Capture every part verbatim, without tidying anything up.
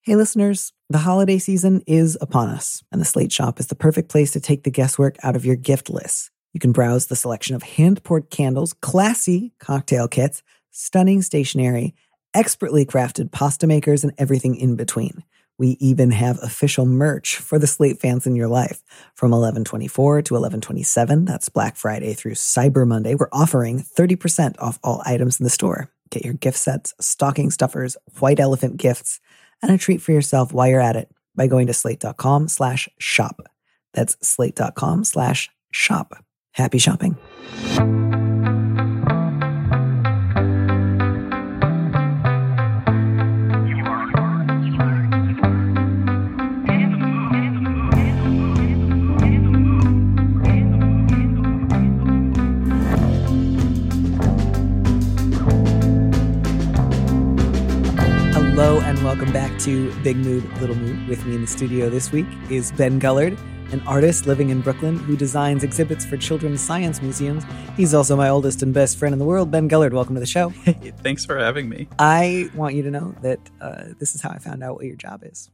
Hey listeners, the holiday season is upon us, and the Slate Shop is the perfect place to take the guesswork out of your gift list. You can browse the selection of hand-poured candles, classy cocktail kits, stunning stationery, expertly crafted pasta makers, and everything in between. We even have official merch for the Slate fans in your life. From eleven twenty-four to eleven twenty-seven, that's Black Friday through Cyber Monday, we're offering thirty percent off all items in the store. Get your gift sets, stocking stuffers, white elephant gifts, and a treat for yourself while you're at it by going to slate.com slash shop. That's slate.com slash shop. Happy shopping. Hello and welcome back to Big Mood, Little Mood. With me in the studio this week is Ben Gullard, an artist living in Brooklyn who designs exhibits for children's science museums. He's also my oldest and best friend in the world. Ben Gullard, welcome to the show. Hey, thanks for having me. I want you to know that uh, this is how I found out what your job is.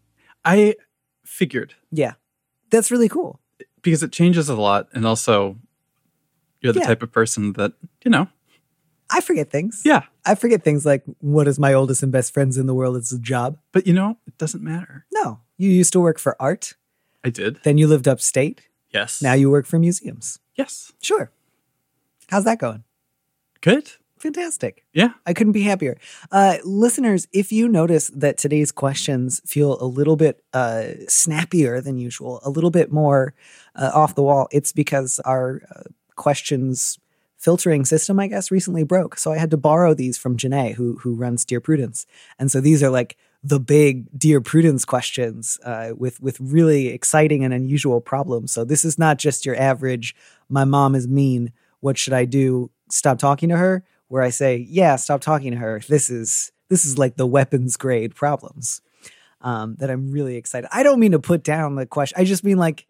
I figured. Yeah, that's really cool. Because it changes a lot, and also you're the Yeah. type of person that, you know. I forget things. Yeah. I forget things like what is my oldest and best friends in the world? It's a job. But, you know, it doesn't matter. No, you used to work for art. I did. Then you lived upstate. Yes. Now you work for museums. Yes. Sure. How's that going? Good. Fantastic. Yeah. I couldn't be happier. Uh, listeners, if you notice that today's questions feel a little bit uh, snappier than usual, a little bit more uh, off the wall, it's because our uh, questions filtering system, I guess, recently broke. So I had to borrow these from Janae, who who runs Dear Prudence. And so these are like the big Dear Prudence questions uh, with, with really exciting and unusual problems. So this is not just your average, my mom is mean, what should I do? Stop talking to her, where I say, yeah, stop talking to her. This is this is like the weapons grade problems um, that I'm really excited. I don't mean to put down the question. I just mean like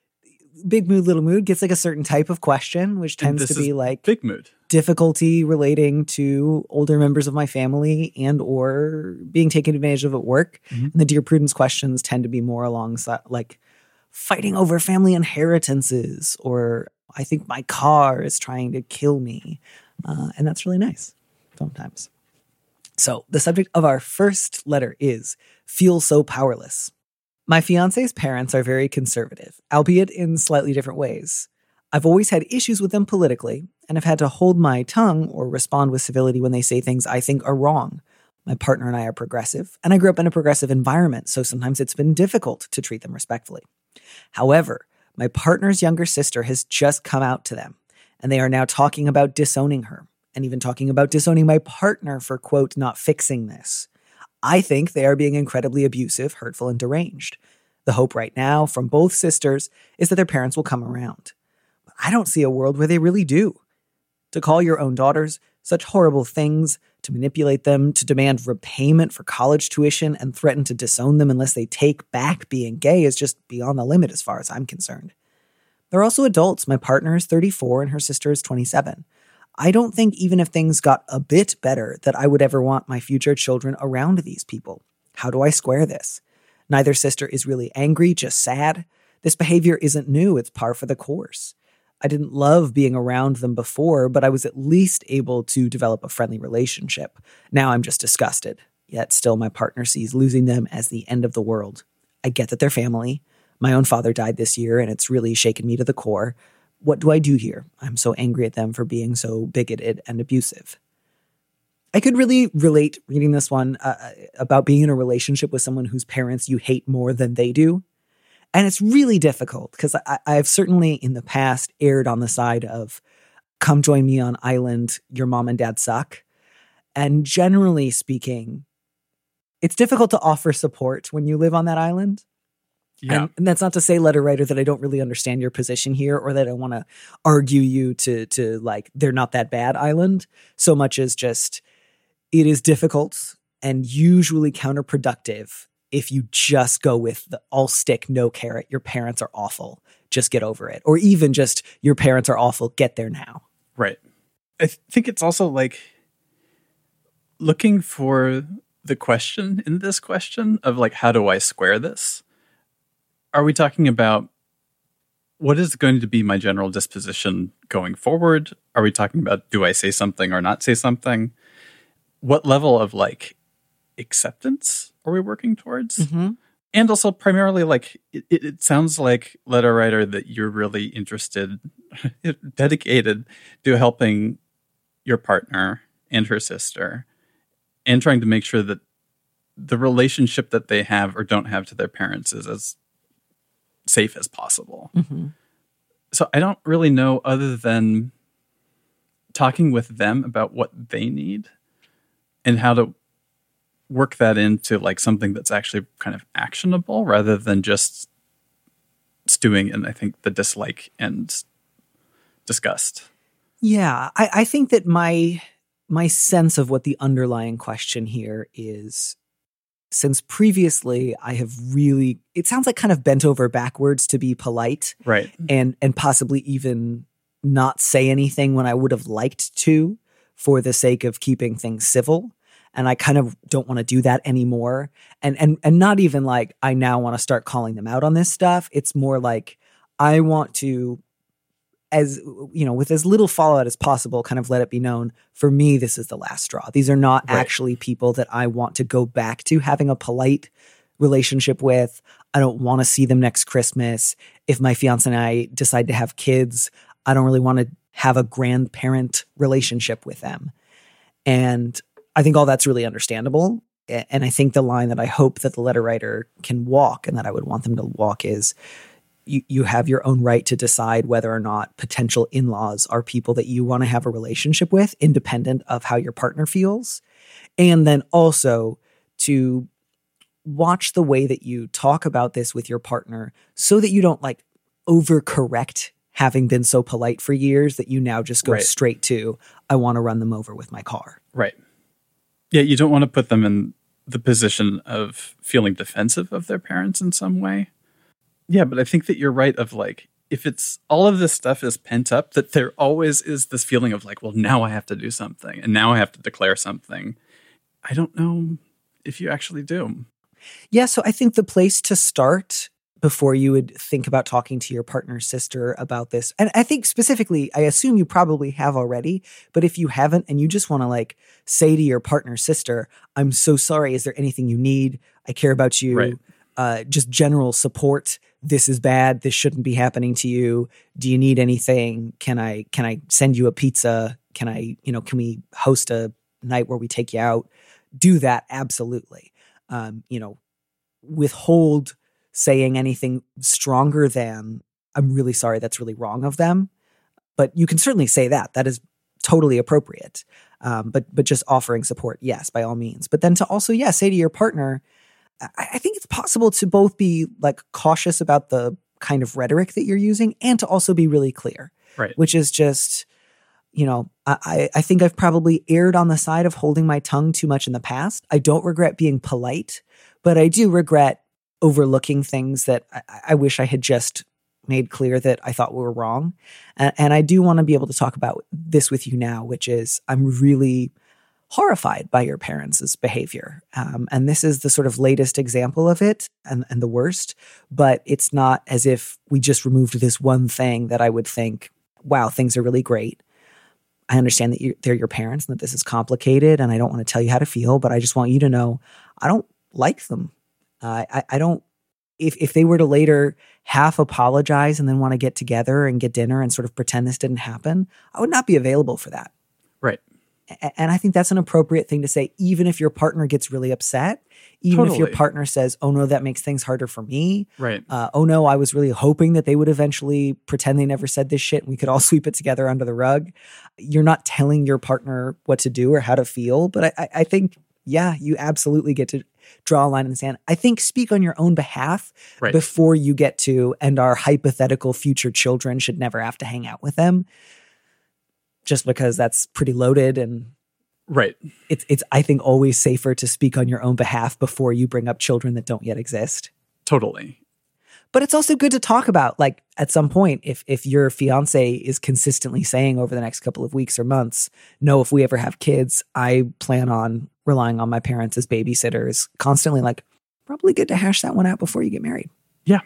Big Mood, Little Mood gets like a certain type of question, which tends to be like Big Mood. difficulty relating to older members of my family and or being taken advantage of at work. Mm-hmm. And the Dear Prudence questions tend to be more alongside like fighting over family inheritances, or I think my car is trying to kill me. Uh, and that's really nice sometimes. So the subject of our first letter is feel so powerless. My fiance's parents are very conservative, albeit in slightly different ways. I've always had issues with them politically and have had to hold my tongue or respond with civility when they say things I think are wrong. My partner and I are progressive, and I grew up in a progressive environment, so sometimes it's been difficult to treat them respectfully. However, my partner's younger sister has just come out to them, and they are now talking about disowning her, and even talking about disowning my partner for, quote, not fixing this. I think they are being incredibly abusive, hurtful, and deranged. The hope right now from both sisters is that their parents will come around. But I don't see a world where they really do. To call your own daughters such horrible things, to manipulate them, to demand repayment for college tuition, and threaten to disown them unless they take back being gay is just beyond the limit as far as I'm concerned. They're also adults. My partner is thirty-four and her sister is twenty-seven. I don't think even if things got a bit better that I would ever want my future children around these people. How do I square this? Neither sister is really angry, just sad. This behavior isn't new, it's par for the course. I didn't love being around them before, but I was at least able to develop a friendly relationship. Now I'm just disgusted. Yet still my partner sees losing them as the end of the world. I get that they're family. My own father died this year and it's really shaken me to the core. What do I do here? I'm so angry at them for being so bigoted and abusive. I could really relate reading this one uh, about being in a relationship with someone whose parents you hate more than they do. And it's really difficult because I've certainly in the past erred on the side of come join me on island, your mom and dad suck. And generally speaking, it's difficult to offer support when you live on that island. Yeah. And, and that's not to say, letter writer, that I don't really understand your position here or that I want to argue you to, to like, they're not that bad island, so much as just it is difficult and usually counterproductive if you just go with the all stick, no carrot, your parents are awful, just get over it. Or even just your parents are awful, get there now. Right. I th- think it's also like looking for the question in this question of like, how do I square this? Are we talking about what is going to be my general disposition going forward? Are we talking about, do I say something or not say something? What level of like acceptance are we working towards? Mm-hmm. And also primarily like, it, it sounds like, letter writer, that you're really interested, dedicated to helping your partner and her sister and trying to make sure that the relationship that they have or don't have to their parents is as safe as possible. Mm-hmm. So I don't really know, other than talking with them about what they need and how to work that into like something that's actually kind of actionable rather than just stewing in, I think, the dislike and disgust. Yeah, I, I think that my my sense of what the underlying question here is, since previously I have really, it sounds like kind of bent over backwards to be polite. Right. And and possibly even not say anything when I would have liked to for the sake of keeping things civil. And I kind of don't want to do that anymore. And and and not even like I now want to start calling them out on this stuff. It's more like I want to, as you know, with as little fallout as possible, kind of let it be known, for me, this is the last straw. These are not Right. actually people that I want to go back to having a polite relationship with. I don't want to see them next Christmas. If my fiance and I decide to have kids, I don't really want to have a grandparent relationship with them. And I think all that's really understandable. A- And I think the line that I hope that the letter writer can walk, and that I would want them to walk, is you, you have your own right to decide whether or not potential in-laws are people that you want to have a relationship with, independent of how your partner feels. And then also to watch the way that you talk about this with your partner so that you don't like overcorrect, having been so polite for years that you now just go Right. straight to, I want to run them over with my car. Right. Yeah, you don't want to put them in the position of feeling defensive of their parents in some way. Yeah, but I think that you're right of like, if it's all of this stuff is pent up, that there always is this feeling of like, well, now I have to do something and now I have to declare something. I don't know if you actually do. Yeah, so I think the place to start before you would think about talking to your partner's sister about this, and I think specifically, I assume you probably have already, but if you haven't and you just want to like say to your partner's sister, I'm so sorry, is there anything you need? I care about you. Right. Uh, just general support. This is bad. This shouldn't be happening to you. Do you need anything? Can I can I send you a pizza? Can I, you know, can we host a night where we take you out? Do that, absolutely. Um, you know, withhold saying anything stronger than, I'm really sorry, that's really wrong of them. But you can certainly say that. That is totally appropriate. Um, but but just offering support, yes, by all means. But then to also, yeah, say to your partner, I, I think it's possible to both be like cautious about the kind of rhetoric that you're using and to also be really clear. Right. Which is just, you know, I, I think I've probably erred on the side of holding my tongue too much in the past. I don't regret being polite, but I do regret overlooking things that I, I wish I had just made clear that I thought were wrong. And, and I do want to be able to talk about this with you now, which is I'm really horrified by your parents' behavior. Um, and this is the sort of latest example of it and, and the worst, but it's not as if we just removed this one thing that I would think, wow, things are really great. I understand that you, they're your parents and that this is complicated and I don't want to tell you how to feel, but I just want you to know I don't like them. Uh, I, I don't, if, if they were to later half apologize and then want to get together and get dinner and sort of pretend this didn't happen, I would not be available for that. Right. A- And I think that's an appropriate thing to say, even if your partner gets really upset, even if your Totally. partner says, oh no, that makes things harder for me. Right. Uh, oh no, I was really hoping that they would eventually pretend they never said this shit and we could all sweep it together under the rug. You're not telling your partner what to do or how to feel, but I, I, I think, yeah, you absolutely get to draw a line in the sand. I think speak on your own behalf Right. before you get to, and our hypothetical future children should never have to hang out with them. Just because that's pretty loaded, and Right. it's it's I think always safer to speak on your own behalf before you bring up children that don't yet exist. Totally. But it's also good to talk about, like, at some point, if if your fiance is consistently saying over the next couple of weeks or months, no, if we ever have kids, I plan on relying on my parents as babysitters constantly, like, probably good to hash that one out before you get married. Yeah.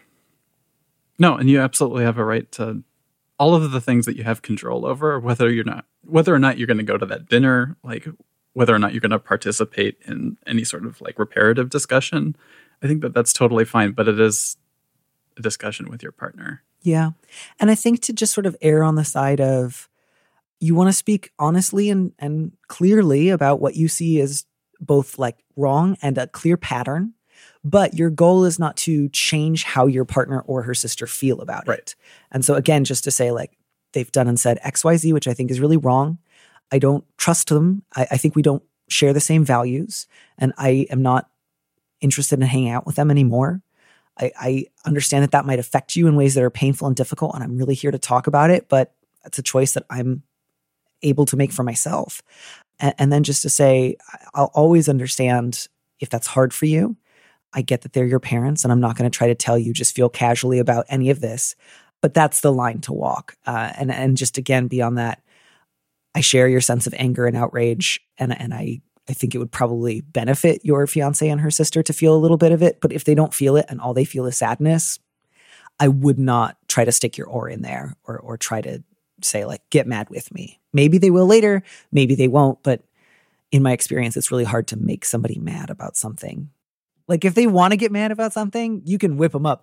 No, and you absolutely have a right to all of the things that you have control over, whether you're not, whether or not you're going to go to that dinner, like whether or not you're going to participate in any sort of like reparative discussion. I think that that's totally fine, but it is a discussion with your partner. Yeah. And I think to just sort of err on the side of you want to speak honestly and, and clearly about what you see as both like wrong and a clear pattern, but your goal is not to change how your partner or her sister feel about right. it. And so again, just to say like they've done and said X Y Z, which I think is really wrong. I don't trust them. I, I think we don't share the same values, and I am not interested in hanging out with them anymore. I, I understand that that might affect you in ways that are painful and difficult, and I'm really here to talk about it, but it's a choice that I'm able to make for myself. And, and then just to say, I'll always understand if that's hard for you. I get that they're your parents, and I'm not going to try to tell you just feel casually about any of this, but that's the line to walk. Uh, and, and just again, beyond that, I share your sense of anger and outrage, and, and I I think it would probably benefit your fiance and her sister to feel a little bit of it. But if they don't feel it and all they feel is sadness, I would not try to stick your oar in there or or try to say like, get mad with me. Maybe they will later, maybe they won't. But in my experience, it's really hard to make somebody mad about something. Like if they want to get mad about something, you can whip them up.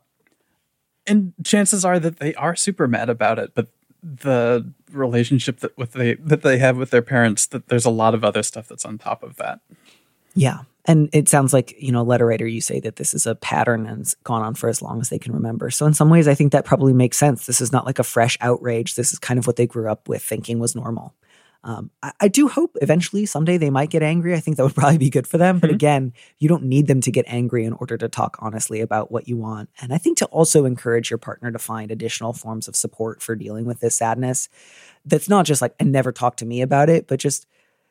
And chances are that they are super mad about it, but the relationship that with they that they have with their parents, that there's a lot of other stuff that's on top of that. Yeah. And it sounds like, you know, letter writer, you say that this is a pattern and it's gone on for as long as they can remember. So in some ways, I think that probably makes sense. This is not like a fresh outrage. This is kind of what they grew up with thinking was normal. Um, I, I do hope eventually someday they might get angry. I think that would probably be good for them. But mm-hmm. again, you don't need them to get angry in order to talk honestly about what you want. And I think to also encourage your partner to find additional forms of support for dealing with this sadness. That's not just like, and never talk to me about it, but just,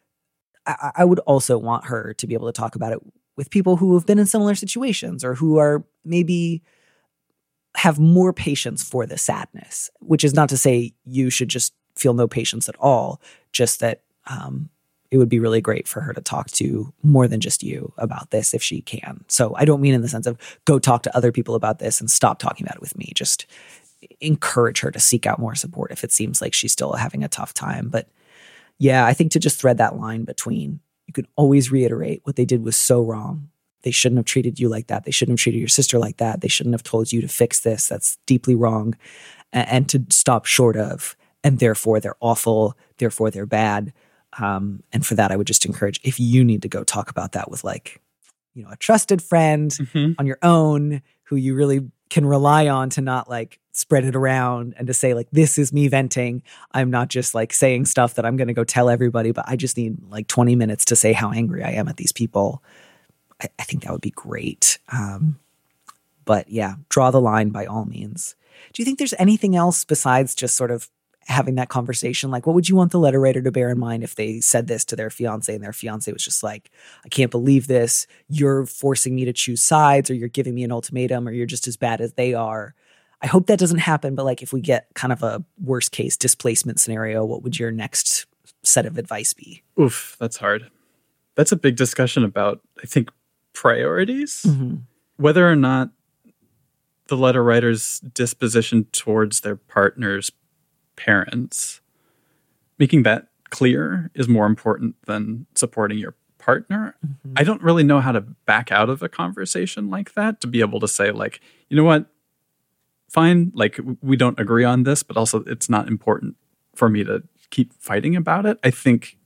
I, I would also want her to be able to talk about it with people who have been in similar situations or who are maybe have more patience for the sadness, which is not to say you should just feel no patience at all, just that um, it would be really great for her to talk to more than just you about this if she can. So I don't mean in the sense of go talk to other people about this and stop talking about it with me. Just encourage her to seek out more support if it seems like she's still having a tough time. But yeah, I think to just thread that line between, you can always reiterate what they did was so wrong. They shouldn't have treated you like that. They shouldn't have treated your sister like that. They shouldn't have told you to fix this. That's deeply wrong. And, and to stop short of, and therefore they're awful, therefore they're bad. Um, and for that, I would just encourage, if you need to go talk about that with like, you know, a trusted friend mm-hmm. on your own who you really can rely on to not like spread it around and to say like, this is me venting. I'm not just like saying stuff that I'm going to go tell everybody, but I just need like twenty minutes to say how angry I am at these people. I, I think that would be great. Um, but yeah, draw the line by all means. Do you think there's anything else besides just sort of having that conversation? Like, what would you want the letter writer to bear in mind if they said this to their fiance and their fiance was just like, I can't believe this. You're forcing me to choose sides, or you're giving me an ultimatum, or you're just as bad as they are. I hope that doesn't happen. But like, if we get kind of a worst case displacement scenario, what would your next set of advice be? Oof, that's hard. That's a big discussion about, I think, priorities, mm-hmm. whether or not the letter writer's disposition towards their partner's parents, making that clear is more important than supporting your partner. Mm-hmm. I don't really know how to back out of a conversation like that to be able to say like, you know what, fine, like we don't agree on this, but also it's not important for me to keep fighting about it. I think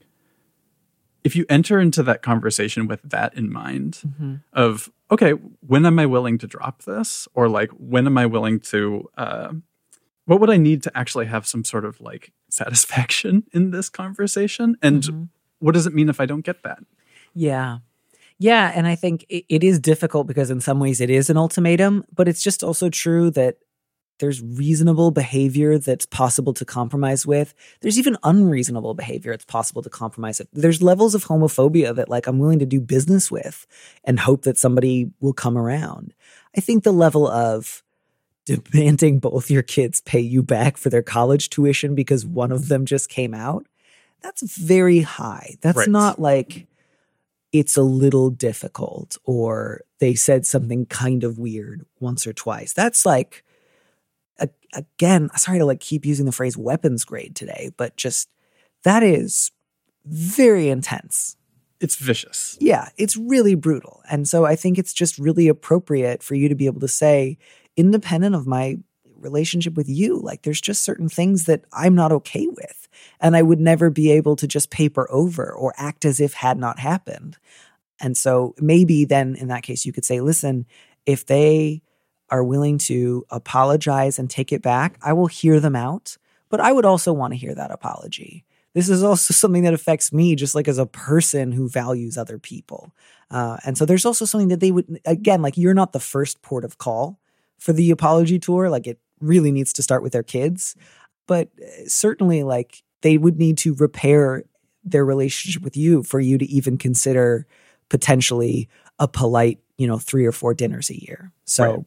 if you enter into that conversation with that in mind mm-hmm. of, okay, when am I willing to drop this? Or like, when am I willing to, uh, what would I need to actually have some sort of like satisfaction in this conversation? And mm-hmm. what does it mean if I don't get that? Yeah. Yeah. And I think it, it is difficult because in some ways it is an ultimatum, but it's just also true that there's reasonable behavior that's possible to compromise with. There's even unreasonable behavior it's possible to compromise with. There's levels of homophobia that like I'm willing to do business with and hope that somebody will come around. I think the level of demanding both your kids pay you back for their college tuition because one of them just came out, that's very high. That's Right. not like it's a little difficult or they said something kind of weird once or twice. That's like, a, again, sorry to like keep using the phrase weapons grade today, but just that is very intense. It's vicious. Yeah, it's really brutal. And so I think it's just really appropriate for you to be able to say, independent of my relationship with you, like there's just certain things that I'm not okay with. And I would never be able to just paper over or act as if had not happened. And so maybe then in that case, you could say, listen, if they are willing to apologize and take it back, I will hear them out. But I would also want to hear that apology. This is also something that affects me just like as a person who values other people. Uh, and so there's also something that they would, again, like you're not the first port of call for the apology tour. Like it really needs to start with their kids. But certainly like they would need to repair their relationship with you for you to even consider potentially a polite, you know, three or four dinners a year. So right.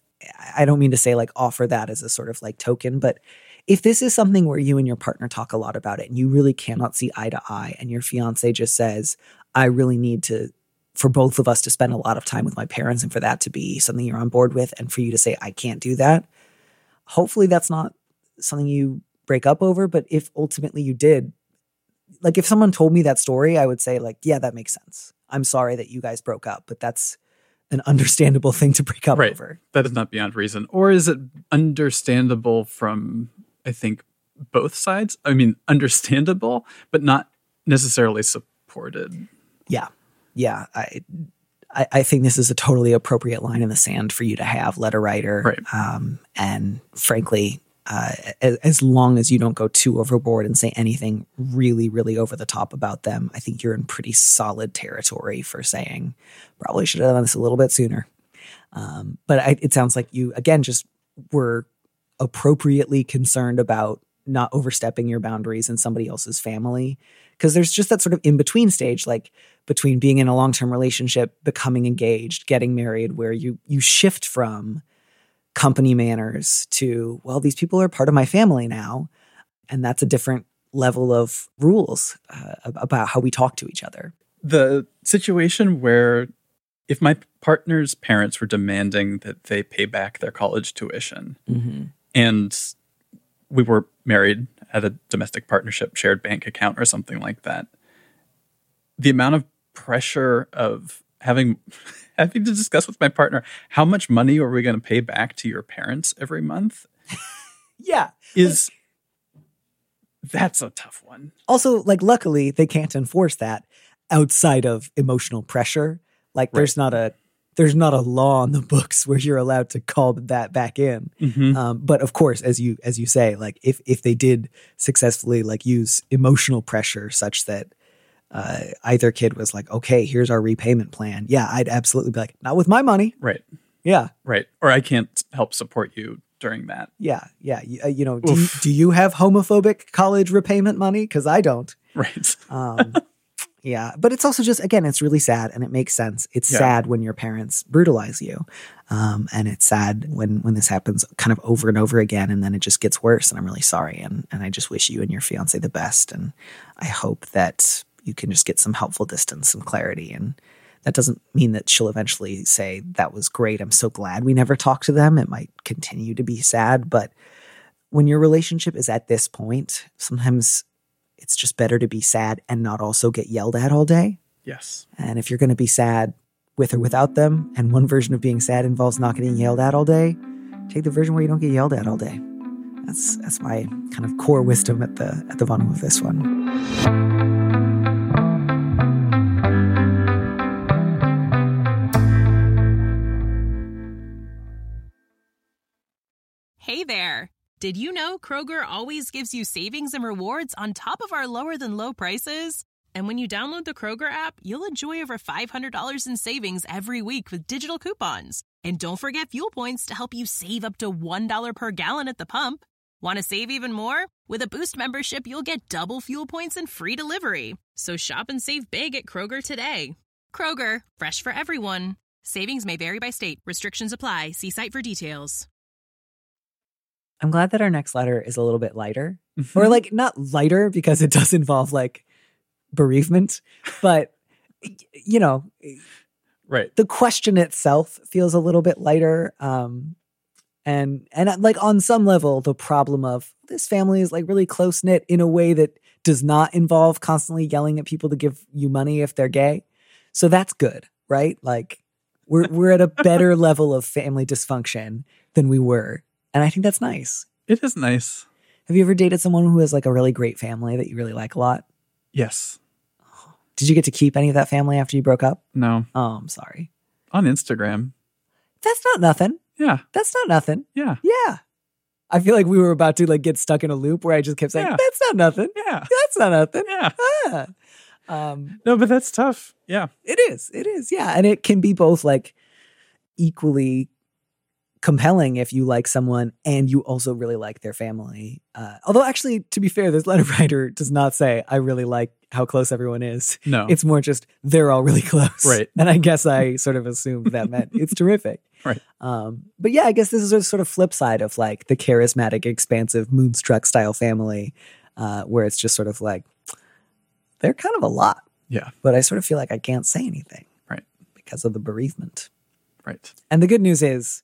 I don't mean to say like offer that as a sort of like token, but if this is something where you and your partner talk a lot about it and you really cannot see eye to eye and your fiance just says, I really need to, for both of us to spend a lot of time with my parents and for that to be something you're on board with and for you to say, I can't do that. Hopefully that's not something you break up over. But if ultimately you did, like if someone told me that story, I would say like, yeah, that makes sense. I'm sorry that you guys broke up, but that's an understandable thing to break up right. over. That is not beyond reason. Or is it understandable from, I think, both sides? I mean, understandable, but not necessarily supported. Yeah. Yeah. I I, I think this is a totally appropriate line in the sand for you to have, letter writer. Right. Um, and frankly, uh, as, as long as you don't go too overboard and say anything really, really over the top about them, I think you're in pretty solid territory for saying probably should have done this a little bit sooner. Um, but I, it sounds like you, again, just were appropriately concerned about not overstepping your boundaries in somebody else's family. Because there's just that sort of in-between stage, like between being in a long-term relationship, becoming engaged, getting married, where you you shift from company manners to, well, these people are part of my family now. And that's a different level of rules uh, about how we talk to each other. The situation where if my partner's parents were demanding that they pay back their college tuition mm-hmm. and we were married at a domestic partnership, shared bank account or something like that, the amount of pressure of having having to discuss with my partner, how much money are we going to pay back to your parents every month? yeah. Is that's a tough one. Also, like, luckily, they can't enforce that outside of emotional pressure. Like, right. there's not a There's not a law on the books where you're allowed to call that back in. Mm-hmm. Um, but of course, as you as you say, like if if they did successfully like use emotional pressure such that uh, either kid was like, okay, here's our repayment plan. Yeah, I'd absolutely be like, not with my money. Right. Yeah. Right. Or I can't help support you during that. Yeah. Yeah. You, uh, you know, do you, do you have homophobic college repayment money? Because I don't. Right. um, Yeah. But it's also just, again, it's really sad and it makes sense. It's yeah. sad when your parents brutalize you. Um, and it's sad when, when this happens kind of over and over again and then it just gets worse. And I'm really sorry. And, and I just wish you and your fiance the best. And I hope that you can just get some helpful distance, some clarity. And that doesn't mean that she'll eventually say, that was great. I'm so glad we never talked to them. It might continue to be sad. But when your relationship is at this point, sometimes it's just better to be sad and not also get yelled at all day. Yes. And if you're going to be sad with or without them, and one version of being sad involves not getting yelled at all day, take the version where you don't get yelled at all day. That's that's my kind of core wisdom at the at the bottom of this one. Hey there. Did you know Kroger always gives you savings and rewards on top of our lower than low prices? And when you download the Kroger app, you'll enjoy over five hundred dollars in savings every week with digital coupons. And don't forget fuel points to help you save up to one dollar per gallon at the pump. Want to save even more? With a Boost membership, you'll get double fuel points and free delivery. So shop and save big at Kroger today. Kroger, fresh for everyone. Savings may vary by state. Restrictions apply. See site for details. I'm glad that our next letter is a little bit lighter. Or like not lighter because it does involve like bereavement, but you know, right. The question itself feels a little bit lighter. Um, and and like on some level, the problem of this family is like really close knit in a way that does not involve constantly yelling at people to give you money if they're gay. So that's good, right? Like we're we're at a better level of family dysfunction than we were. And I think that's nice. It is nice. Have you ever dated someone who has like a really great family that you really like a lot? Yes. Did you get to keep any of that family after you broke up? No. Oh, I'm sorry. On Instagram. That's not nothing. Yeah. That's not nothing. Yeah. Yeah. I feel like we were about to like get stuck in a loop where I just kept saying, Yeah. that's not nothing. Yeah. That's not nothing. Yeah. Ah. Um, No, but that's tough. Yeah. it is. It is. Yeah. And it can be both like equally compelling if you like someone and you also really like their family. Uh, although actually, to be fair, this letter writer does not say, I really like how close everyone is. No. It's more just, they're all really close. Right. And I guess I sort of assumed that meant it's terrific. Right. Um, but yeah, I guess this is a sort of flip side of like the charismatic, expansive, Moonstruck style family, uh, where it's just sort of like, they're kind of a lot. Yeah. But I sort of feel like I can't say anything. Right. Because of the bereavement. Right. And the good news is,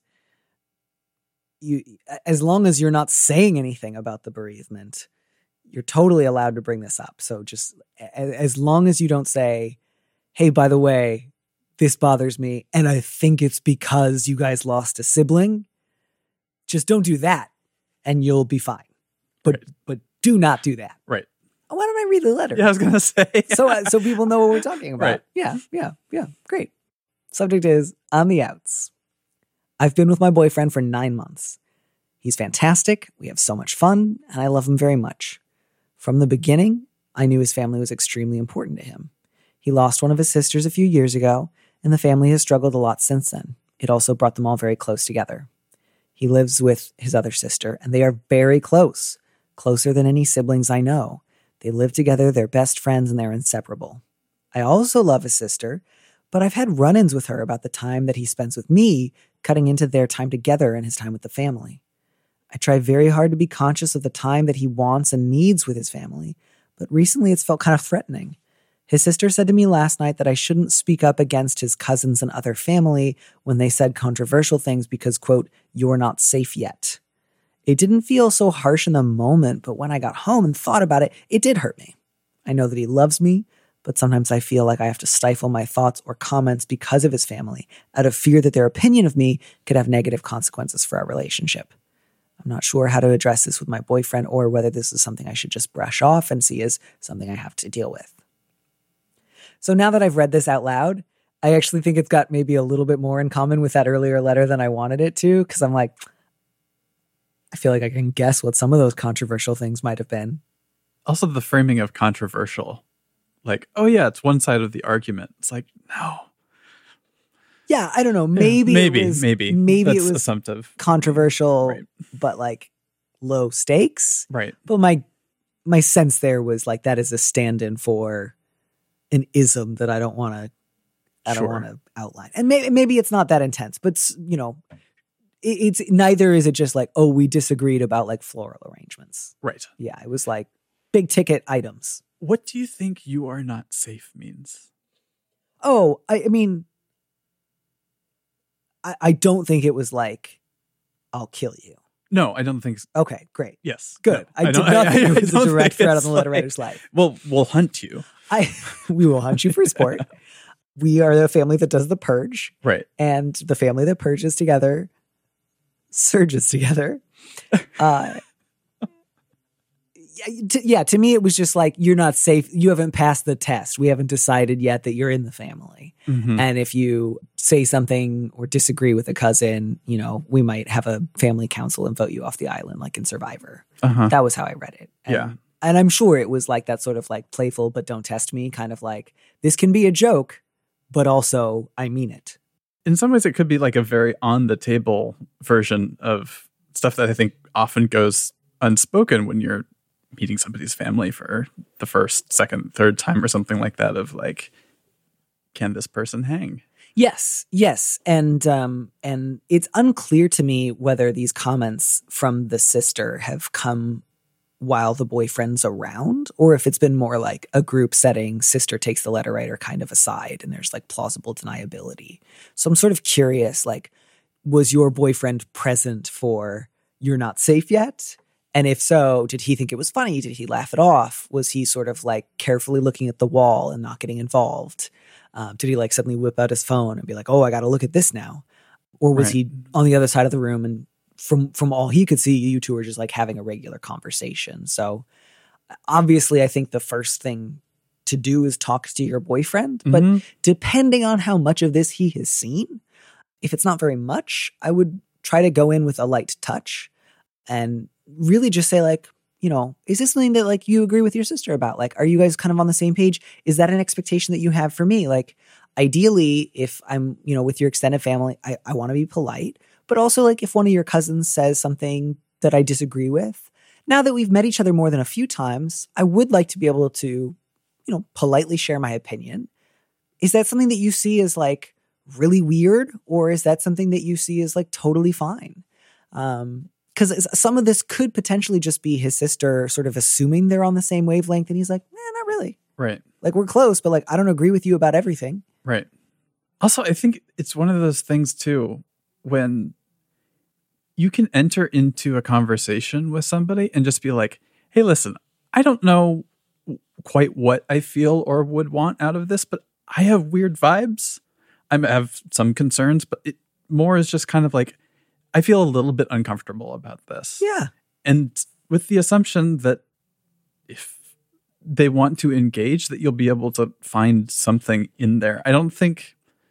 you, as long as you're not saying anything about the bereavement, you're totally allowed to bring this up. So just as long as you don't say, hey, by the way, this bothers me, and I think it's because you guys lost a sibling, just don't do that and you'll be fine. But Right. but do not do that. Right. Why don't I read the letter? Yeah, I was going to say. so uh, so people know what we're talking about. Right. Yeah, yeah, yeah. Great. Subject is on the outs. I've been with my boyfriend for nine months. He's fantastic. We have so much fun, and I love him very much. From the beginning, I knew his family was extremely important to him. He lost one of his sisters a few years ago, and the family has struggled a lot since then. It also brought them all very close together. He lives with his other sister, and they are very close, closer than any siblings I know. They live together, they're best friends, and they're inseparable. I also love his sister, but I've had run-ins with her about the time that he spends with me, cutting into their time together and his time with the family. I try very hard to be conscious of the time that he wants and needs with his family, but recently it's felt kind of threatening. His sister said to me last night that I shouldn't speak up against his cousins and other family when they said controversial things because, quote, you're not safe yet. It didn't feel so harsh in the moment, but when I got home and thought about it, it did hurt me. I know that he loves me, but sometimes I feel like I have to stifle my thoughts or comments because of his family, out of fear that their opinion of me could have negative consequences for our relationship. I'm not sure how to address this with my boyfriend or whether this is something I should just brush off and see as something I have to deal with. So now that I've read this out loud, I actually think it's got maybe a little bit more in common with that earlier letter than I wanted it to, because I'm like, I feel like I can guess what some of those controversial things might have been. Also, the framing of controversial. Like, oh yeah, it's one side of the argument. It's like, no. Yeah, I don't know. Maybe yeah, maybe, it was, maybe. maybe That's it was assumptive. controversial, Right. but like low stakes. Right. But my my sense there was like that is a stand-in for an ism that I don't want to I don't Sure. want to outline. And maybe maybe it's not that intense, but you know, it, it's neither is it just like, oh, we disagreed about like floral arrangements. Right. Yeah, it was like big ticket items. What do you think you are not safe means? Oh, I, I mean, I, I don't think it was like, I'll kill you. No, I don't think so. Okay, great. Yes. Good. No, I, did don't- not I- think I it was a don't direct think threat on it's the letter like- writer's life. Well, we'll hunt you. I we will hunt you for sport. We are the family that does the purge, Right. and the family that purges together surges together. Uh, yeah, to, yeah, to me, it was just like, you're not safe. You haven't passed the test. We haven't decided yet that you're in the family. Mhm. And if you say something or disagree with a cousin, you know, we might have a family council and vote you off the island, like in Survivor. Uh-huh. That was how I read it. And, Yeah. And I'm sure it was like that sort of like playful, but don't test me kind of like, this can be a joke, but also I mean it. In some ways, it could be like a very on the table version of stuff that I think often goes unspoken when you're meeting somebody's family for the first, second, third time or something like that, of like, can this person hang? Yes, yes. And um and it's unclear to me whether these comments from the sister have come while the boyfriend's around, or if it's been more like a group setting, sister takes the letter writer kind of aside, and there's like plausible deniability. So I'm sort of curious, like, was your boyfriend present for "you're not safe yet"? And if so, did he think it was funny? Did he laugh it off? Was he sort of like carefully looking at the wall and not getting involved? Um, did he like suddenly whip out his phone and be like, "Oh, I got to look at this now"? Or was Right. he on the other side of the room and from from all he could see, you two were just like having a regular conversation? So obviously, I think the first thing to do is talk to your boyfriend. But Mhm. depending on how much of this he has seen, if it's not very much, I would try to go in with a light touch and really just say, like, you know, is this something that like you agree with your sister about? Like, are you guys kind of on the same page? Is that an expectation that you have for me? Like, ideally, if I'm, you know, with your extended family, I, I want to be polite, but also like if one of your cousins says something that I disagree with, now that we've met each other more than a few times, I would like to be able to, you know, politely share my opinion. Is that something that you see as like really weird, or is that something that you see as like totally fine? Um, Because some of this could potentially just be his sister sort of assuming they're on the same wavelength, and he's like, "Eh, not really. Right. Like, we're close, but like I don't agree with you about everything." Right. Also, I think it's one of those things too, when you can enter into a conversation with somebody and just be like, "Hey, listen, I don't know quite what I feel or would want out of this, but I have weird vibes. I have some concerns, but it more is just kind of like, I feel a little bit uncomfortable about this." Yeah. And with the assumption that if they want to engage, that you'll be able to find something in there. I don't think,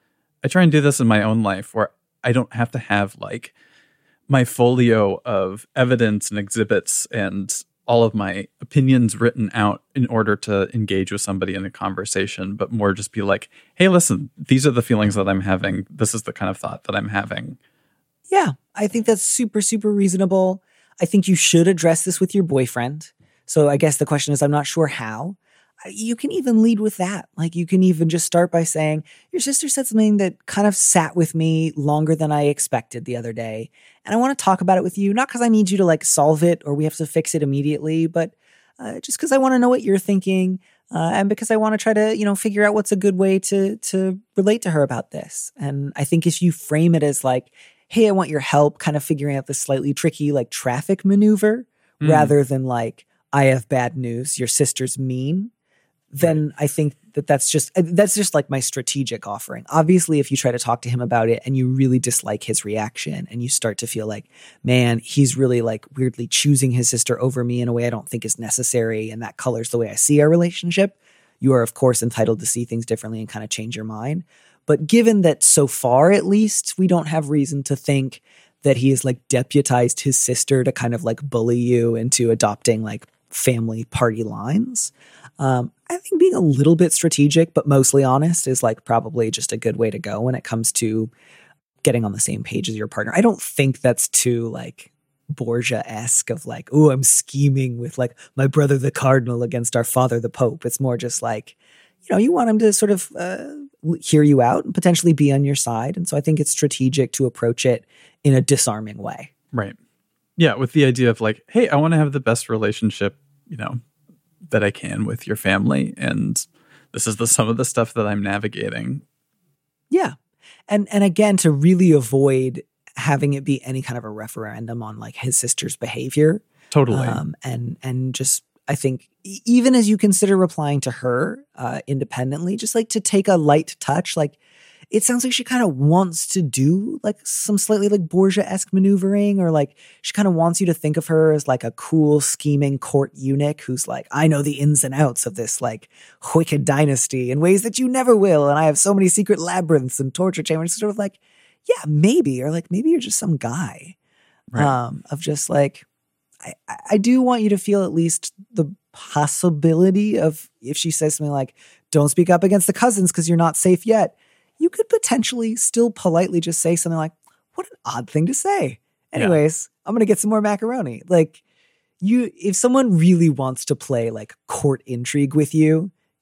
I try and do this in my own life where I don't have to have like my folio of evidence and exhibits and all of my opinions written out in order to engage with somebody in a conversation, but more just be like, "Hey, listen, these are the feelings that I'm having. This is the kind of thought that I'm having." Yeah, I think that's super, super reasonable. I think you should address this with your boyfriend. So I guess the question is, I'm not sure how. You can even lead with that. Like, you can even just start by saying, "Your sister said something that kind of sat with me longer than I expected the other day. And I want to talk about it with you, not because I need you to like solve it or we have to fix it immediately, but uh, just because I want to know what you're thinking. Uh, and because I want to try to, you know, figure out what's a good way to, to relate to her about this." And I think if you frame it as like, "Hey, I want your help kind of figuring out this slightly tricky like traffic maneuver," Mm. rather than like, "I have bad news, your sister's mean," then I think that that's just, that's just like my strategic offering. Obviously, if you try to talk to him about it and you really dislike his reaction and you start to feel like, man, he's really like weirdly choosing his sister over me in a way I don't think is necessary, and that colors the way I see our relationship, you are of course entitled to see things differently and kind of change your mind. But given that so far, at least, we don't have reason to think that he has like deputized his sister to kind of like bully you into adopting like family party lines, um, I think being a little bit strategic, but mostly honest, is like probably just a good way to go when it comes to getting on the same page as your partner. I don't think that's too like Borgia-esque of like, "Oh, I'm scheming with like my brother the cardinal against our father the pope." It's more just like, you know, you want him to sort of uh, hear you out and potentially be on your side. And so I think it's strategic to approach it in a disarming way. Right. Yeah. With the idea of like, "Hey, I want to have the best relationship, you know, that I can with your family. And this is the some of the stuff that I'm navigating." Yeah. And and again, to really avoid having it be any kind of a referendum on like his sister's behavior. Totally. Um, and and just, I think, e- even as you consider replying to her uh, independently, just like to take a light touch, like it sounds like she kind of wants to do like some slightly like Borgia-esque maneuvering, or like she kind of wants you to think of her as like a cool scheming court eunuch who's like, "I know the ins and outs of this like wicked dynasty in ways that you never will. And I have so many secret labyrinths and torture chambers." Sort of like, yeah, maybe, or like maybe you're just some guy Right. um, of just like, I, I do want you to feel at least the possibility of, if she says something like, "Don't speak up against the cousins because you're not safe yet," you could potentially still politely just say something like, "What an odd thing to say. Anyways, I'm going to get some more macaroni." Like, you, if someone really wants to play like court intrigue with you,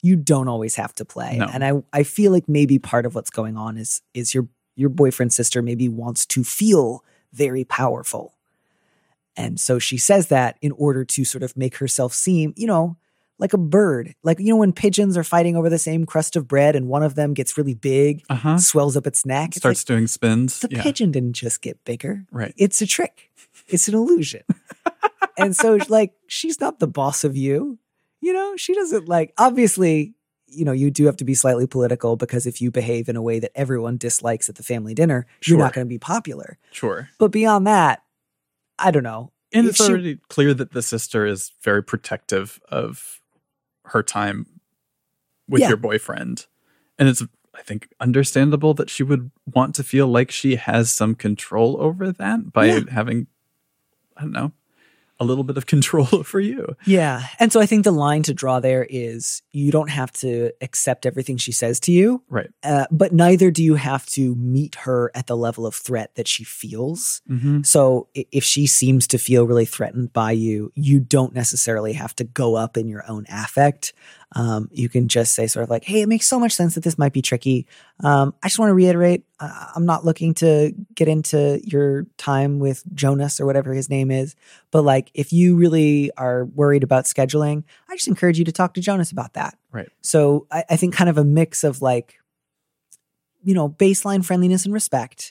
you don't always have to play. No. And I, I feel like maybe part of what's going on is, is your, your boyfriend's sister maybe wants to feel very powerful. And so she says that in order to sort of make herself seem, you know, like a bird. Like, you know, when pigeons are fighting over the same crust of bread and one of them gets really big, Uh-huh. swells up its neck. Starts it's like, doing spins. the yeah. pigeon didn't just get bigger. Right. It's a trick. It's an illusion. And so, like, she's not the boss of you. You know, she doesn't like, obviously, you know, you do have to be slightly political because if you behave in a way that everyone dislikes at the family dinner, Sure. you're not going to be popular. Sure. But beyond that, I don't know. And If it's she- already clear that the sister is very protective of her time with Yeah. your boyfriend. And it's, I think, understandable that she would want to feel like she has some control over that by Yeah. having, I don't know, a little bit of control over you. Yeah. And so I think the line to draw there is you don't have to accept everything she says to you, Right. uh, but neither do you have to meet her at the level of threat that she feels. Mm-hmm. So i- if she seems to feel really threatened by you, you don't necessarily have to go up in your own affect. Um, you can just say sort of like, hey, it makes so much sense that this might be tricky. Um, I just want to reiterate, uh, I'm not looking to get into your time with Jonas or whatever his name is. But like, if you really are worried about scheduling, I just encourage you to talk to Jonas about that. Right. So I, I think kind of a mix of like, you know, baseline friendliness and respect.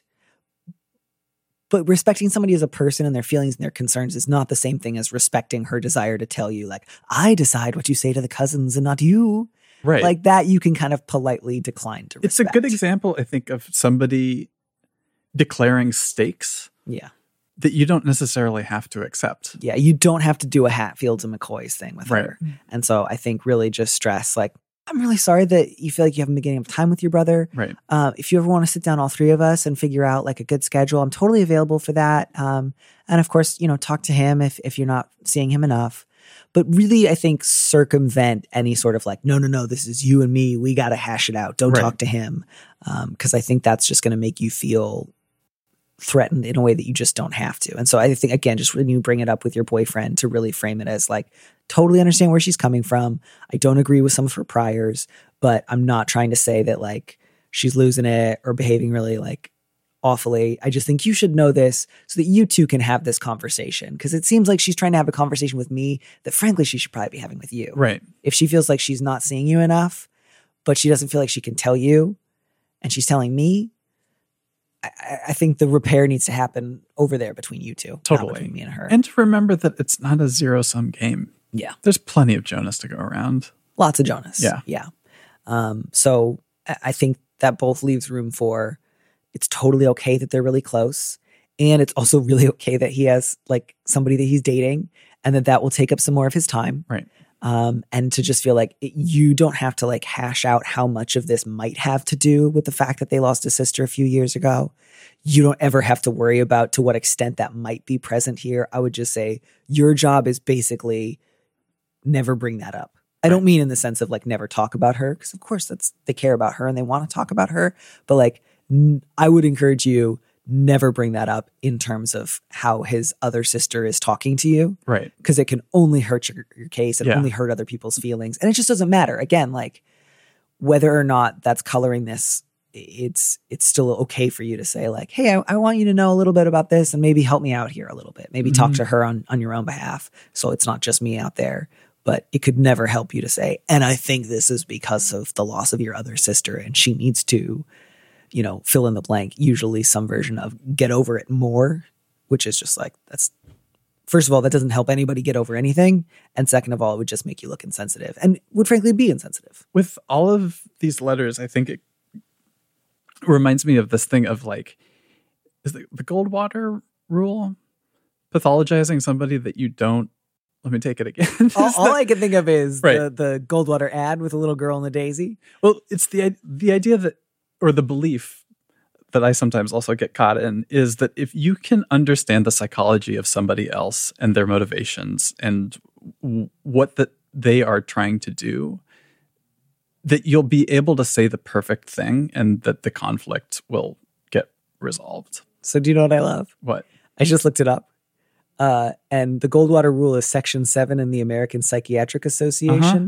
But respecting somebody as a person and their feelings and their concerns is not the same thing as respecting her desire to tell you, like, I decide what you say to the cousins and not you. Right. Like that, you can kind of politely decline to respect. It's a good example, I think, of somebody declaring stakes Yeah. that you don't necessarily have to accept. Yeah. You don't have to do a Hatfields and McCoys thing with Right. her. And so I think really just stress, like, I'm really sorry that you feel like you haven't been getting enough time with your brother. Right. Uh, if you ever want to sit down, all three of us, and figure out like a good schedule, I'm totally available for that. Um, and of course, you know, talk to him if if you're not seeing him enough. But really, I think circumvent any sort of like, no, no, no, this is you and me. We got to hash it out. Don't Right. talk to him. Because I think that's just going to make you feel threatened in a way that you just don't have to. And so I think, again, just when you bring it up with your boyfriend, to really frame it as like, totally understand where she's coming from. I don't agree with some of her priors, but I'm not trying to say that like she's losing it or behaving really like awfully. I just think you should know this so that you two can have this conversation. Because it seems like she's trying to have a conversation with me that frankly she should probably be having with you. Right. If she feels like she's not seeing you enough, but she doesn't feel like she can tell you, and she's telling me, I, I think the repair needs to happen over there between you two. not Totally. between me and her. And to remember that it's not a zero-sum game. yeah. There's plenty of Jonas to go around. Lots of Jonas. Yeah. Yeah. Um, so I I think that both leaves room for it's totally okay that they're really close. And it's also really okay that he has like somebody that he's dating and that that will take up some more of his time. Right. Um, and to just feel like it, you don't have to like hash out how much of this might have to do with the fact that they lost a sister a few years ago. You don't ever have to worry about to what extent that might be present here. I would just say your job is basically never bring that up. I don't mean in the sense of like never talk about her, because of course that's they care about her and they want to talk about her. But like n- I would encourage you never bring that up in terms of how his other sister is talking to you, Right. because it can only hurt your, your case and Yeah. only hurt other people's feelings. And it just doesn't matter. Again, like whether or not that's coloring this, it's it's still okay for you to say like, hey, I, I want you to know a little bit about this and maybe help me out here a little bit. Maybe talk Mhm. to her on, on your own behalf. So it's not just me out there. But it could never help you to say, and I think this is because of the loss of your other sister and she needs to, you know, fill in the blank, usually some version of get over it more, which is just like, that's, first of all, that doesn't help anybody get over anything. And second of all, it would just make you look insensitive and would frankly be insensitive. With all of these letters, I think it reminds me of this thing of like, is the, the Goldwater rule pathologizing somebody that you don't, let me take it again. all Is all that- I can think of is Right. the, the Goldwater ad with a little girl and the daisy. Well, it's the the idea that, or the belief that I sometimes also get caught in, is that if you can understand the psychology of somebody else and their motivations and w- what that they are trying to do, that you'll be able to say the perfect thing and that the conflict will get resolved. So do you know what I love? What? I just looked it up. Uh, and the Goldwater rule is section seven in the American Psychiatric Association. Uh-huh.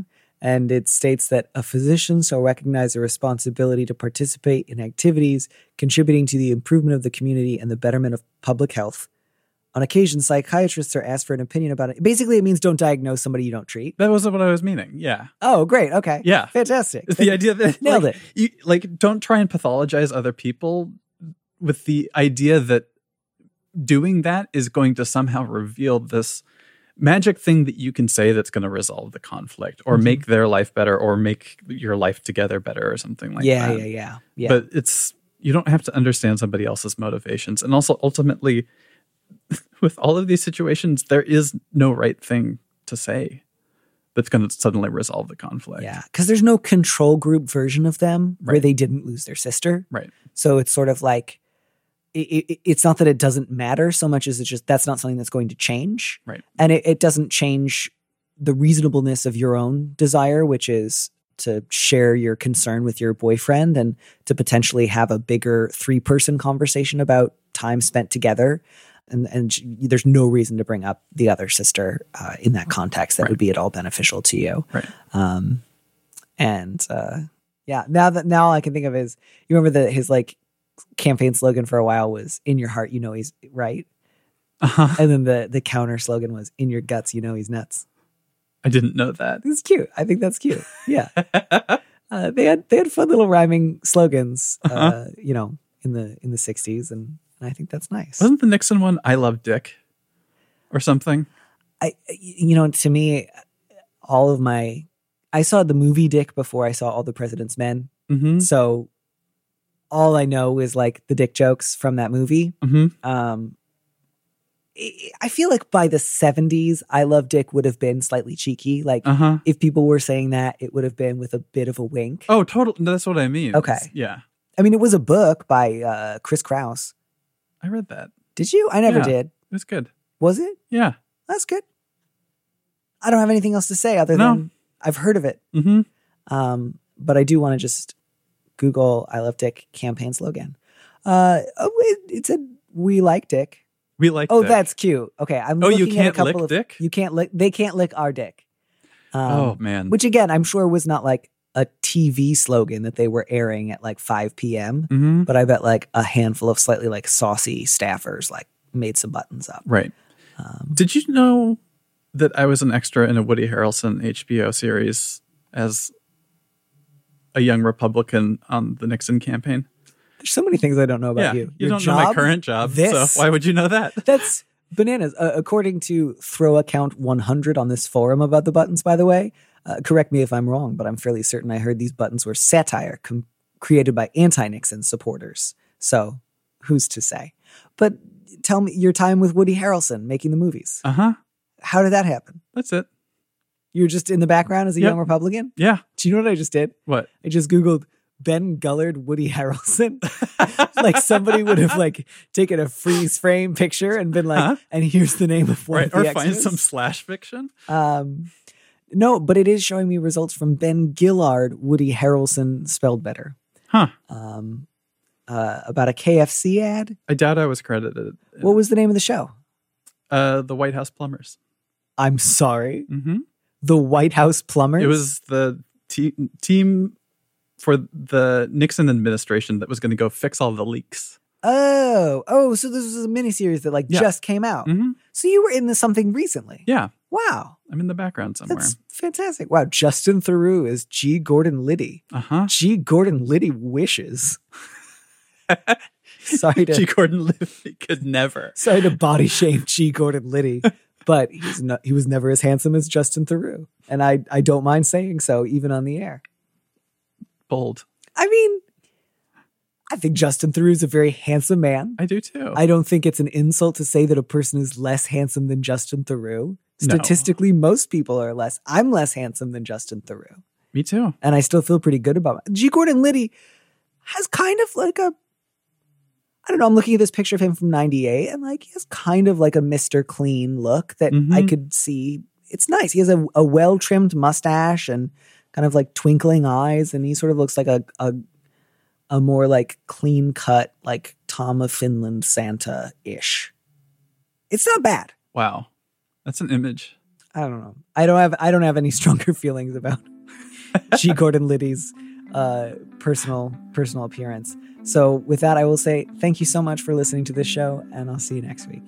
And it states that a physician shall recognize a responsibility to participate in activities contributing to the improvement of the community and the betterment of public health. On occasion, psychiatrists are asked for an opinion about it. Basically, it means don't diagnose somebody you don't treat. That was what I was meaning. Yeah. Oh, great. Okay. Yeah. Fantastic. It's the idea that Nailed like, it. You, like, don't try and pathologize other people with the idea that doing that is going to somehow reveal this magic thing that you can say that's going to resolve the conflict or Mm-hmm. make their life better or make your life together better or something like yeah, that. yeah, yeah, yeah. But it's, you don't have to understand somebody else's motivations. And also ultimately, with all of these situations, there is no right thing to say that's going to suddenly resolve the conflict. Yeah, because there's no control group version of them where Right. they didn't lose their sister. Right. So it's sort of like, it, it, it's not that it doesn't matter so much as it's just that's not something that's going to change. Right. And it, it doesn't change the reasonableness of your own desire, which is to share your concern with your boyfriend and to potentially have a bigger three-person conversation about time spent together. And and there's no reason to bring up the other sister uh, in that context that Right. would be at all beneficial to you. Right. Um, and uh, yeah, now that now all I can think of is you remember that his like campaign slogan for a while was "In your heart, you know he's right," Uh-huh. and then the the counter slogan was "In your guts, you know he's nuts." I didn't know that. It's cute. I think that's cute. Yeah, uh, they had they had fun little rhyming slogans, uh, Uh-huh. you know, in the in the sixties, and, and I think that's nice. Wasn't the Nixon one "I love Dick" or something? I, you know, to me, all of my, I saw the movie Dick before I saw All the President's Men. Mm-hmm. So all I know is like the dick jokes from that movie. Mm-hmm. Um, I I feel like by the seventies, I Love Dick would have been slightly cheeky. Like Uh-huh. if people were saying that, it would have been with a bit of a wink. Oh, totally. That's what I mean. Okay. It's- yeah. I mean, it was a book by uh, Chris Kraus. I read that. Did you? I never Yeah. did. It was good. Was it? Yeah. That's good. I don't have anything else to say other No. than I've heard of it. Mm-hmm. Um, but I do want to just Google I Love Dick campaign slogan. Uh, oh, it, it said we like Dick. We like Oh, Dick. that's cute. Okay, I'm Oh, you looking at a can't couple lick of Dick? You can't lick. They can't lick our dick. Um, Oh, man. Which again, I'm sure was not like a T V slogan that they were airing at like five p.m. Mm-hmm. But I bet like a handful of slightly like saucy staffers like made some buttons up. Right. Um, Did you know that I was an extra in a Woody Harrelson H B O series as a young Republican on the Nixon campaign? there's so many things I don't know about yeah. you. You Your don't know my job, current job, this. so why would you know that? That's bananas. Uh, according to Throw Account one hundred on this forum about the buttons, by the way, uh, correct me if I'm wrong, but I'm fairly certain I heard these buttons were satire com- created by anti-Nixon supporters. So who's to say? But tell me your time with Woody Harrelson making the movies. Uh-huh. How did that happen? That's it. You were just in the background as a Yep. young Republican? Yeah. Do you know what I just did? What? I just Googled Ben Gullard, Woody Harrelson. Like somebody would have like taken a freeze frame picture and been like, Huh? and here's the name of one Right. of the Or find extras. some slash fiction. Um, no, but it is showing me results from Ben Gillard, Woody Harrelson spelled better. Huh. Um, uh, about a K F C ad. I doubt I was credited. What was the name of the show? Uh, the White House Plumbers. I'm sorry. Mm-hmm. The White House Plumbers? It was the te- team for the Nixon administration that was going to go fix all the leaks. Oh, oh, so this was a miniseries that like Yeah. just came out. Mm-hmm. So you were in this something recently. Yeah. Wow. I'm in the background somewhere. That's fantastic. Wow. Justin Theroux is G. Gordon Liddy. Uh-huh. G. Gordon Liddy wishes. Sorry to G. Gordon Liddy could never. sorry to body shame G. Gordon Liddy, but he's not, he was never as handsome as Justin Theroux. And I, I don't mind saying so, even on the air. Bold. I mean, I think Justin Theroux is a very handsome man. I do too. I don't think it's an insult to say that a person is less handsome than Justin Theroux. Statistically, most people are less. I'm less handsome than Justin Theroux. Me too. And I still feel pretty good about it. G. Gordon Liddy has kind of like a, I don't know, I'm looking at this picture of him from ninety-eight and like he has kind of like a Mister Clean look that Mhm. I could see. It's nice. He has a, a well-trimmed mustache and kind of like twinkling eyes. And he sort of looks like a, a, a more like clean cut, like Tom of Finland Santa-ish. It's not bad. Wow. That's an image. I don't know. I don't have, I don't have any stronger feelings about G. Gordon Liddy's uh, personal personal appearance. So with that, I will say thank you so much for listening to this show, and I'll see you next week.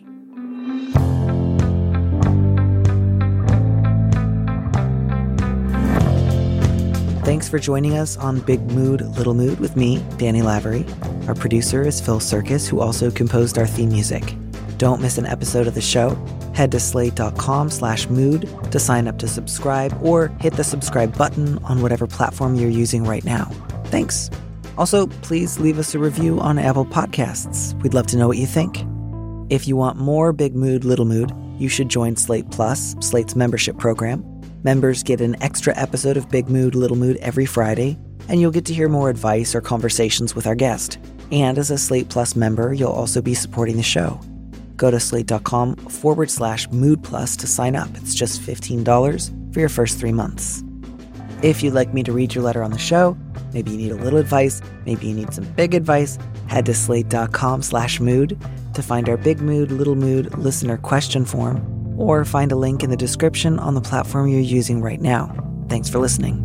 Thanks for joining us on Big Mood, Little Mood with me, Danny Lavery. Our producer is Phil Circus, who also composed our theme music. Don't miss an episode of the show. Head to slate.com slash mood to sign up to subscribe, or hit the subscribe button on whatever platform you're using right now. Thanks. Also, please leave us a review on Apple Podcasts. We'd love to know what you think. If you want more Big Mood, Little Mood, you should join Slate Plus, Slate's membership program. Members get an extra episode of Big Mood, Little Mood every Friday, and you'll get to hear more advice or conversations with our guest. And as a Slate Plus member, you'll also be supporting the show. Go to slate.com forward slash mood plus to sign up. It's just fifteen dollars for your first three months. If you'd like me to read your letter on the show, maybe you need a little advice, maybe you need some big advice, head to slate.com slash mood to find our Big Mood, Little Mood listener question form, or find a link in the description on the platform you're using right now. Thanks for listening.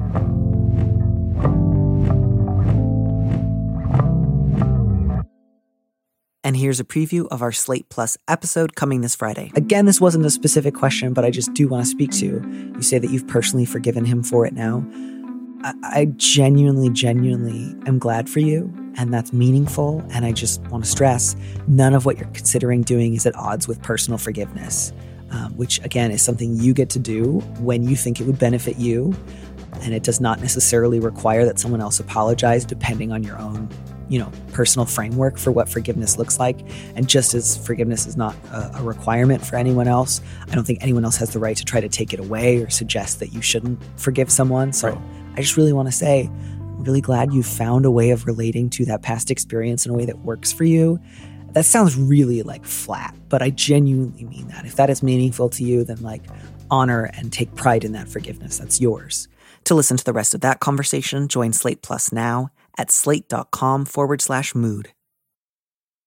And here's a preview of our Slate Plus episode coming this Friday. Again, this wasn't a specific question, but I just do want to speak to. You say that you've personally forgiven him for it now. I, I genuinely, genuinely am glad for you, and that's meaningful. And I just want to stress, none of what you're considering doing is at odds with personal forgiveness. Um, which, again, is something you get to do when you think it would benefit you. And it does not necessarily require that someone else apologize, depending on your own, you know, personal framework for what forgiveness looks like. And just as forgiveness is not a, a requirement for anyone else, I don't think anyone else has the right to try to take it away or suggest that you shouldn't forgive someone. So right. I just really want to say, I'm really glad you found a way of relating to that past experience in a way that works for you. That sounds really like flat, but I genuinely mean that. If that is meaningful to you, then like honor and take pride in that forgiveness. That's yours. To listen to the rest of that conversation, join Slate Plus now at slate.com forward slash mood.